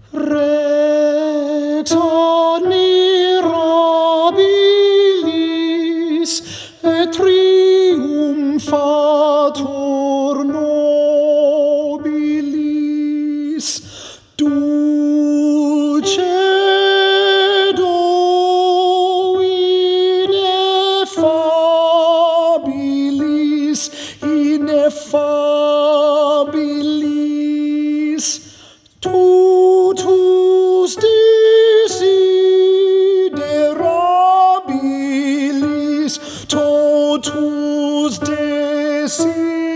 Rex admirabilis et triumphator nobilis dulcedo ineffabilis totus desiderabilis totus desiderabilis